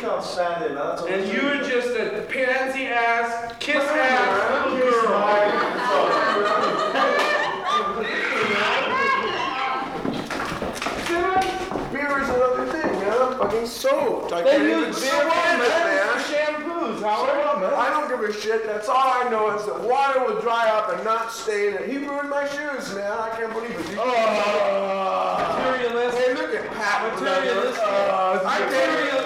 on Saturday, man. That's and you were just a pansy ass, kiss ass little girl. Beer is another thing, man. I'm fucking soaked. I Then can't you even see around it, man. shampoos, Howard. I don't give a shit. That's all I know is that water will dry up and not stain it. He ruined my shoes, man. I can't believe it. Materialist. Hey, look at Pat. Materialistic. I can't